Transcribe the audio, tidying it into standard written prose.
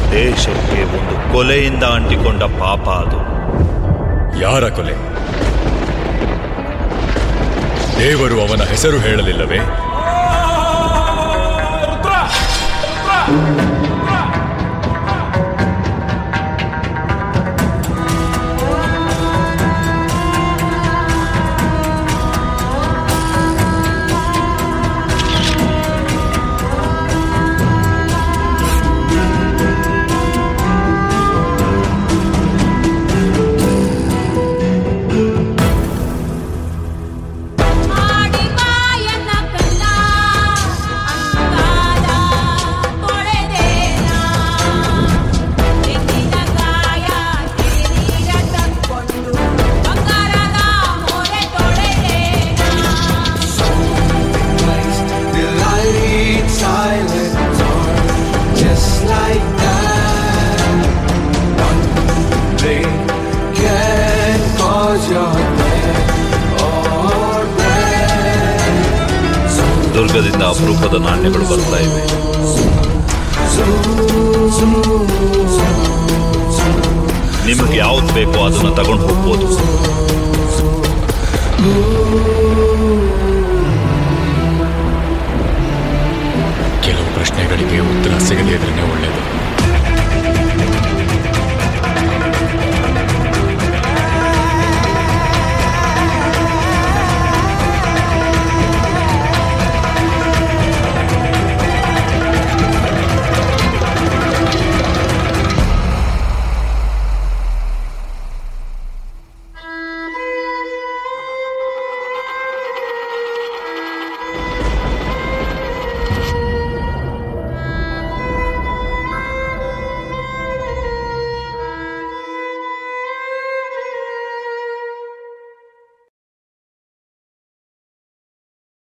ದೇಶಕ್ಕೆ ಒಂದು ಕೊಲೆಯಿಂದ ಅಂಟಿಕೊಂಡ ಪಾಪ ಅದು. ಯಾರ ಕೊಲೆ? ದೇವರು ಅವನ ಹೆಸರು ಹೇಳಲಿಲ್ಲವೇ? ದುರ್ಗದಿಂದ ಅಪರೂಪದ ನಾಣ್ಯಗಳು ಬರ್ತಾ ಇವೆ. ನಿಮಗೆ ಯಾವ್ದು ಬೇಕೋ ಅದನ್ನು ತಗೊಂಡು ಹೋಗ್ಬೋದು. ಕೆಲವು ಪ್ರಶ್ನೆಗಳಿಗೆ ಉತ್ತರ ಸಿಗದೇ ಇದ್ರೇನೆ ಒಳ್ಳೆಯದು.